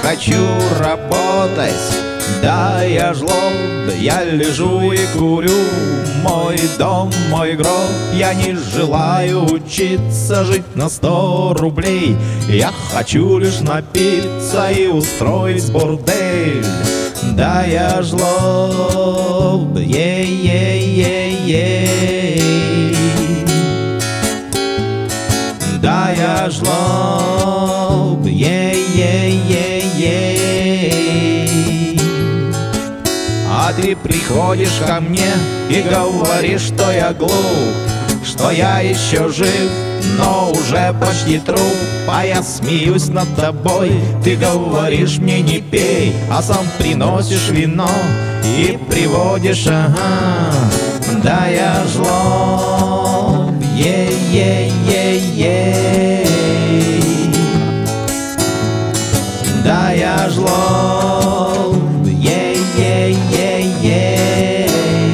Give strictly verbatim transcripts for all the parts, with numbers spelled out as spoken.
хочу работать. Да, я жлоб, я лежу и курю. Мой дом, мой гроб, я не желаю учиться жить на сто рублей. Я хочу лишь напиться и устроить бордель. Да, я жлоб, ей-ей-ей-ей. Да, я жлоб, ей-ей-ей-ей. А ты приходишь ко мне и говоришь, что я глуп, что я еще жив, но уже почти труп. А я смеюсь над тобой, ты говоришь мне не пей, а сам приносишь вино и приводишь, ага. Да, я жлоб, ей-ей-ей-ей. Да, я жлоб, ей-ей-ей-ей.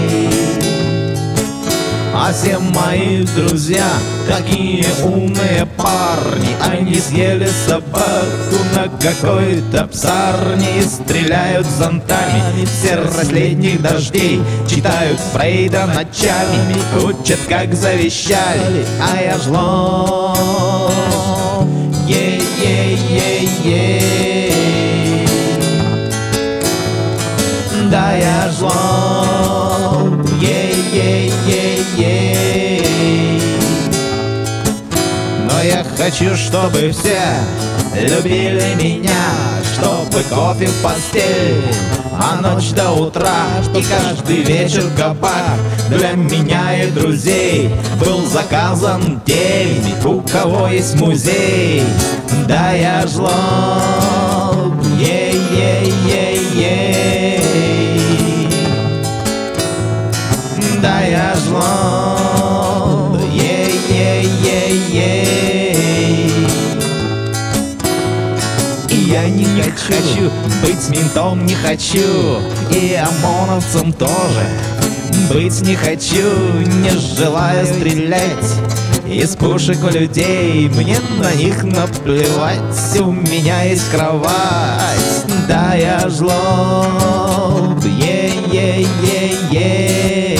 А все мои друзья такие умные парни, они съели собаку на какой-то псарне и стреляют зонтами все последних дождей, читают Фрейда ночами, учат, как завещали. А я жлоб, ей-ей-ей-ей. Да, я жлоб, ей-ей-ей-ей. Но я хочу, чтобы все любили меня, чтобы кофе в постель, а ночь до утра, и каждый вечер кабак для меня и друзей был заказан теми, у кого есть музей. Да, я жлоб, ей-ей-ей-ей. Да, я жлоб, ей-ей-ей-ей. И я не хочу быть ментом, не хочу, и ОМОНовцем тоже быть не хочу, не желаю стрелять из пушек у людей. Мне на них наплевать, у меня есть кровать. Да, я жлоб, ей-ей-ей-ей.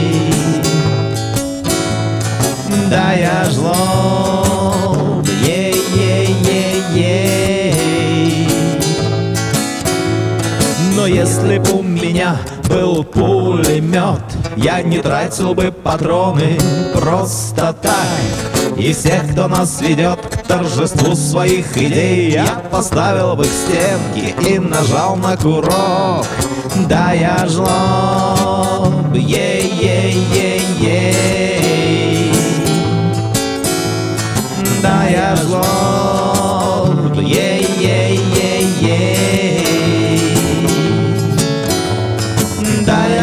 Да, я жлоб, ей-ей-ей-ей. Но если б у меня был пулемет, я не тратил бы патроны просто так. И всех, кто нас ведет к торжеству своих идей, я поставил бы к стенке и нажал на курок. Да, я жлоб, ей-ей-ей-ей. Да, я жлоб, ей-ей-ей-ей. Да,